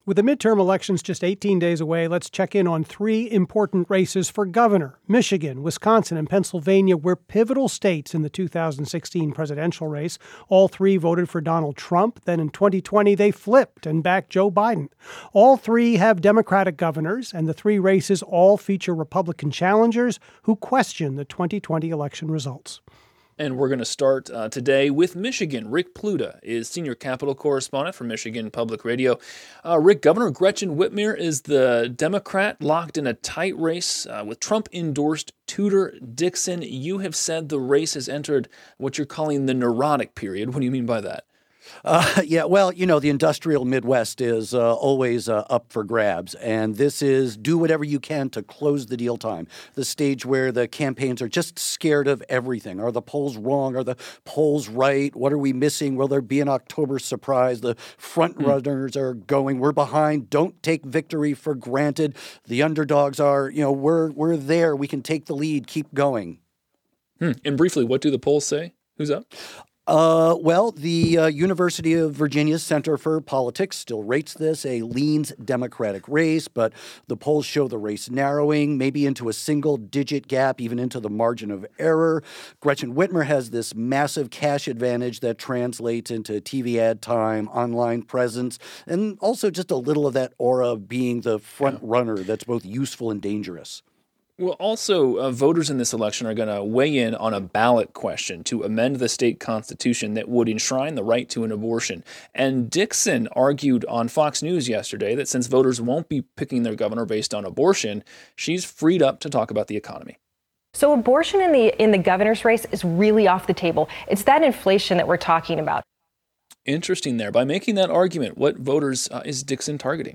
With the midterm elections just 18 days away, let's check in on three important races for governor. Michigan, Wisconsin, and Pennsylvania were pivotal states in the 2016 presidential race. All three voted for Donald Trump. Then in 2020, they flipped and backed Joe Biden. All three have Democratic governors, and the three races all feature Republican challengers who question the 2020 election results. And we're going to start today with Michigan. Rick Pluta is senior Capitol correspondent for Michigan Public Radio. Rick, Governor Gretchen Whitmer is the Democrat locked in a tight race with Trump-endorsed Tudor Dixon. You have said the race has entered what you're calling the neurotic period. What do you mean by that? The industrial Midwest is always up for grabs, and this is do whatever you can to close the deal time, the stage where the campaigns are just scared of everything. Are the polls wrong? Are the polls right? What are we missing? Will there be an October surprise? The front runners are going, we're behind. Don't take victory for granted. The underdogs are, we're there. We can take the lead. Keep going. And briefly, what do the polls say? Who's up? The University of Virginia Center for Politics still rates this a leans Democratic race, but the polls show the race narrowing, maybe into a single-digit gap, even into the margin of error. Gretchen Whitmer has this massive cash advantage that translates into TV ad time, online presence, and also just a little of that aura of being the front runner that's both useful and dangerous. Well, also, voters in this election are going to weigh in on a ballot question to amend the state constitution that would enshrine the right to an abortion. And Dixon argued on Fox News yesterday that since voters won't be picking their governor based on abortion, she's freed up to talk about the economy. So abortion in the governor's race is really off the table. It's that inflation that we're talking about. Interesting there. By making that argument, what voters is Dixon targeting?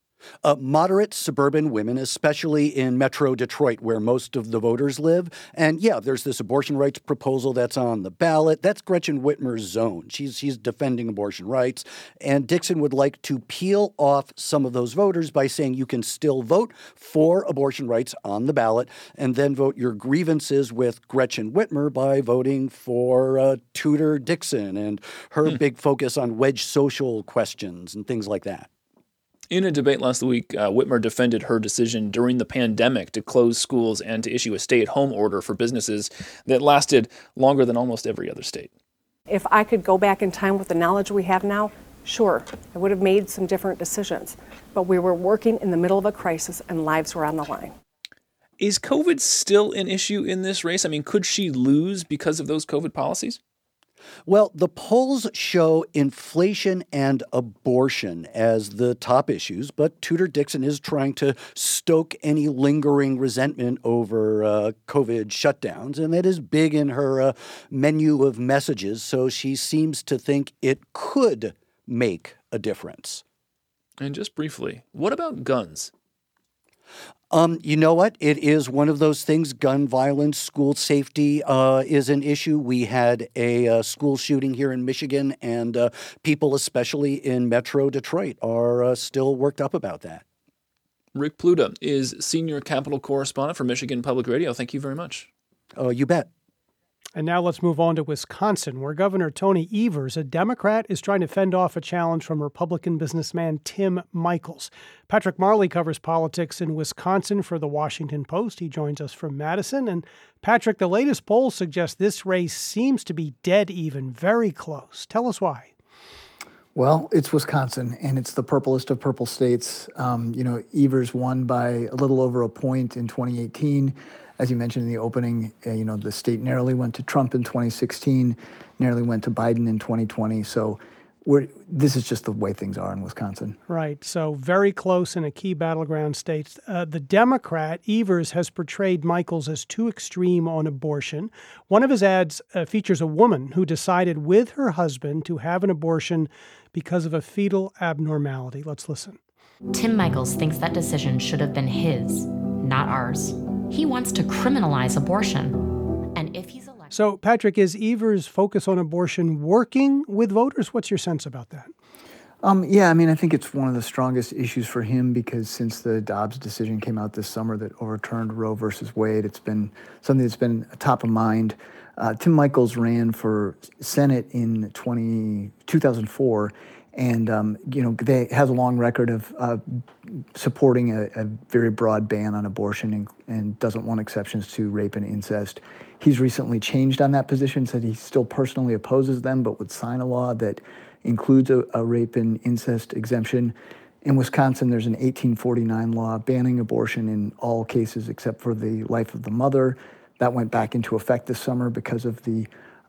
Moderate suburban women, especially in Metro Detroit, where most of the voters live. And there's this abortion rights proposal that's on the ballot. That's Gretchen Whitmer's zone. She's defending abortion rights. And Dixon would like to peel off some of those voters by saying you can still vote for abortion rights on the ballot and then vote your grievances with Gretchen Whitmer by voting for Tudor Dixon and her big focus on wedge social questions and things like that. In a debate last week, Whitmer defended her decision during the pandemic to close schools and to issue a stay-at-home order for businesses that lasted longer than almost every other state. If I could go back in time with the knowledge we have now, sure, I would have made some different decisions. But we were working in the middle of a crisis and lives were on the line. Is COVID still an issue in this race? I mean, could she lose because of those COVID policies? Well, the polls show inflation and abortion as the top issues, but Tudor Dixon is trying to stoke any lingering resentment over COVID shutdowns, and that is big in her menu of messages, so she seems to think it could make a difference. And just briefly, what about guns? You know what? It is one of those things. Gun violence, school safety is an issue. We had a school shooting here in Michigan, and people, especially in Metro Detroit, are still worked up about that. Rick Pluta is senior Capitol correspondent for Michigan Public Radio. Thank you very much. You bet. And now let's move on to Wisconsin, where Governor Tony Evers, a Democrat, is trying to fend off a challenge from Republican businessman Tim Michels. Patrick Marley covers politics in Wisconsin for The Washington Post. He joins us from Madison. And Patrick, the latest polls suggest this race seems to be dead even, very close. Tell us why. Well, it's Wisconsin, and it's the purplest of purple states. Evers won by a little over a point in 2018. As you mentioned in the opening, the state narrowly went to Trump in 2016, narrowly went to Biden in 2020. So this is just the way things are in Wisconsin. Right. So very close in a key battleground state. The Democrat, Evers, has portrayed Michels as too extreme on abortion. One of his ads features a woman who decided with her husband to have an abortion because of a fetal abnormality. Let's listen. Tim Michels thinks that decision should have been his, not ours. He wants to criminalize abortion. And if he's elected... So, Patrick, is Evers' focus on abortion working with voters? What's your sense about that? I think it's one of the strongest issues for him because since the Dobbs decision came out this summer that overturned Roe versus Wade, it's been something that's been top of mind. Tim Michels ran for Senate in 2004, And, they has a long record of supporting a very broad ban on abortion and doesn't want exceptions to rape and incest. He's recently changed on that position, said he still personally opposes them, but would sign a law that includes a rape and incest exemption. In Wisconsin, there's an 1849 law banning abortion in all cases except for the life of the mother. That went back into effect this summer because of the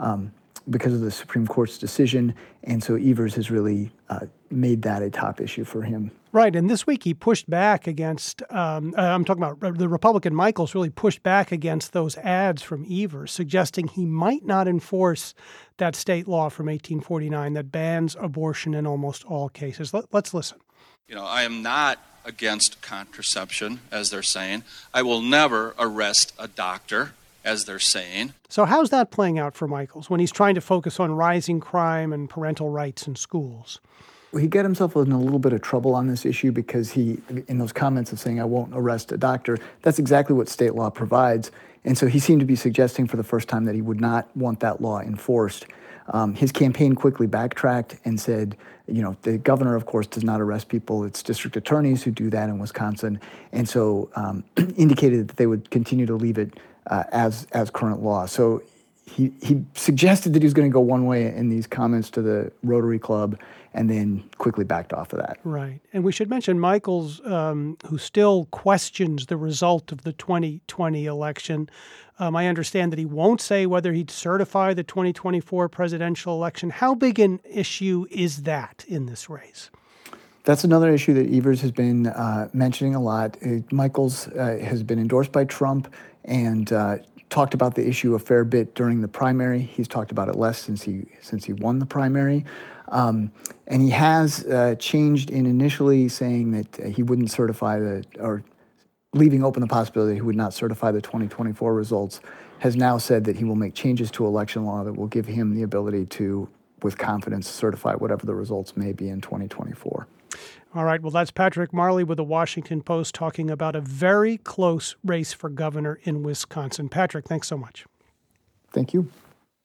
Supreme Court's decision, and so Evers has really made that a top issue for him. Right, and this week he pushed back against, I'm talking about the Republican Michaels really pushed back against those ads from Evers, suggesting he might not enforce that state law from 1849 that bans abortion in almost all cases. Let's listen. I am not against contraception, as they're saying. I will never arrest a doctor, as they're saying. So how's that playing out for Michaels when he's trying to focus on rising crime and parental rights in schools? He got himself in a little bit of trouble on this issue because he, in those comments of saying, I won't arrest a doctor, that's exactly what state law provides. And so he seemed to be suggesting for the first time that he would not want that law enforced. His campaign quickly backtracked and said, the governor, of course, does not arrest people. It's district attorneys who do that in Wisconsin. And so indicated that they would continue to leave it as current law. So he suggested that he was going to go one way in these comments to the Rotary Club and then quickly backed off of that. Right. And we should mention Michaels, who still questions the result of the 2020 election. I understand that he won't say whether he'd certify the 2024 presidential election. How big an issue is that in this race? That's another issue that Evers has been mentioning a lot. Michaels has been endorsed by Trump and talked about the issue a fair bit during the primary. He's talked about it less since he won the primary. And he has changed in initially saying that he wouldn't certify or leaving open the possibility that he would not certify the 2024 results, has now said that he will make changes to election law that will give him the ability to, with confidence, certify whatever the results may be in 2024. All right. Well, that's Patrick Marley with the Washington Post talking about a very close race for governor in Wisconsin. Patrick, thanks so much. Thank you.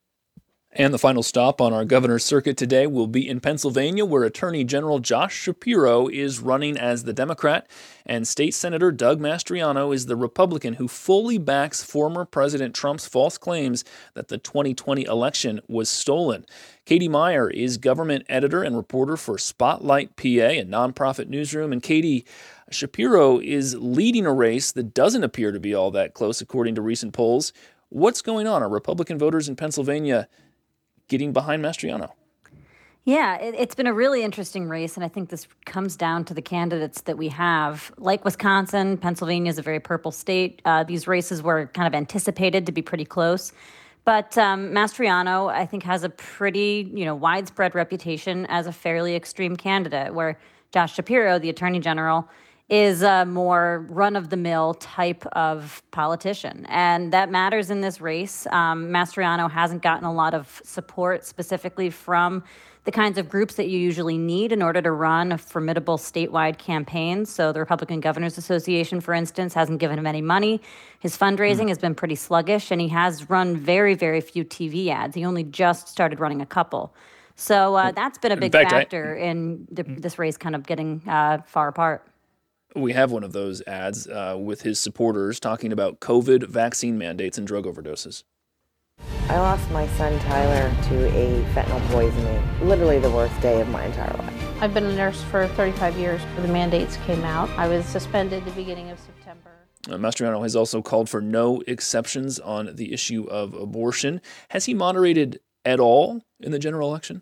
And the final stop on our governor's circuit today will be in Pennsylvania, where Attorney General Josh Shapiro is running as the Democrat, and State Senator Doug Mastriano is the Republican who fully backs former President Trump's false claims that the 2020 election was stolen. Katie Meyer is government editor and reporter for Spotlight PA, a nonprofit newsroom. And Katie, Shapiro is leading a race that doesn't appear to be all that close, according to recent polls. What's going on? Are Republican voters in Pennsylvania getting behind Mastriano? Yeah, it's been a really interesting race, and I think this comes down to the candidates that we have. Like Wisconsin, Pennsylvania is a very purple state. These races were kind of anticipated to be pretty close. But Mastriano, I think, has a pretty, widespread reputation as a fairly extreme candidate, where Josh Shapiro, the Attorney General, is a more run-of-the-mill type of politician. And that matters in this race. Mastriano hasn't gotten a lot of support specifically from the kinds of groups that you usually need in order to run a formidable statewide campaign. So the Republican Governors Association, for instance, hasn't given him any money. His fundraising has been pretty sluggish, and he has run very, very few TV ads. He only just started running a couple. So that's been a big factor in this race kind of getting far apart. We have one of those ads with his supporters talking about COVID vaccine mandates and drug overdoses. I lost my son Tyler to a fentanyl poisoning, literally the worst day of my entire life. I've been a nurse for 35 years. The mandates came out. I was suspended the beginning of September. Mastriano has also called for no exceptions on the issue of abortion. Has he moderated at all in the general election?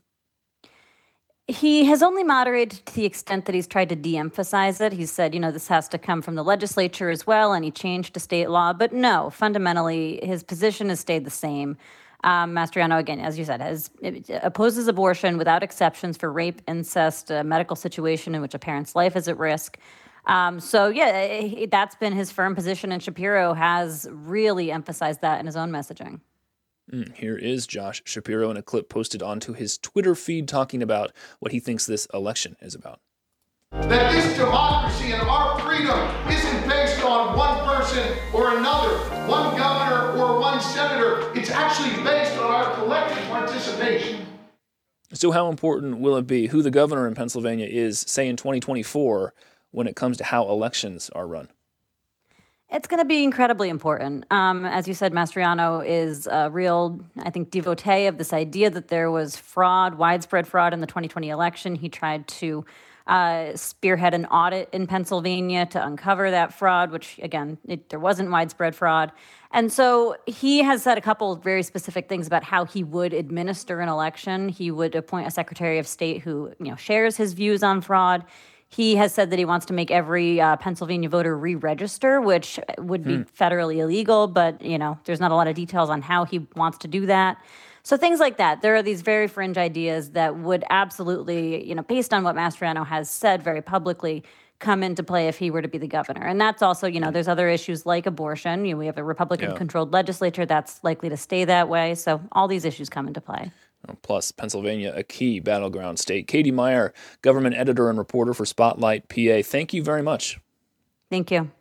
He has only moderated to the extent that he's tried to de-emphasize it. He said, this has to come from the legislature as well, and he changed to state law. But no, fundamentally, his position has stayed the same. Mastriano, again, as you said, opposes abortion without exceptions for rape, incest, a medical situation in which a parent's life is at risk. That's been his firm position, and Shapiro has really emphasized that in his own messaging. Here is Josh Shapiro in a clip posted onto his Twitter feed talking about what he thinks this election is about. That this democracy and our freedom isn't based on one person or another, one governor or one senator. It's actually based on our collective participation. So how important will it be who the governor in Pennsylvania is, say, in 2024 when it comes to how elections are run? It's going to be incredibly important. As you said, Mastriano is a real, I think, devotee of this idea that there was fraud, widespread fraud in the 2020 election. He tried to spearhead an audit in Pennsylvania to uncover that fraud, which, again, there wasn't widespread fraud. And so he has said a couple of very specific things about how he would administer an election. He would appoint a Secretary of State who, shares his views on fraud. He has said that he wants to make every Pennsylvania voter re-register, which would be federally illegal, but, there's not a lot of details on how he wants to do that. So things like that. There are these very fringe ideas that would absolutely, based on what Mastriano has said very publicly, come into play if he were to be the governor. And that's also, there's other issues like abortion. We have a Republican-controlled legislature that's likely to stay that way. So all these issues come into play. Plus, Pennsylvania, a key battleground state. Katie Meyer, government editor and reporter for Spotlight PA. Thank you very much. Thank you.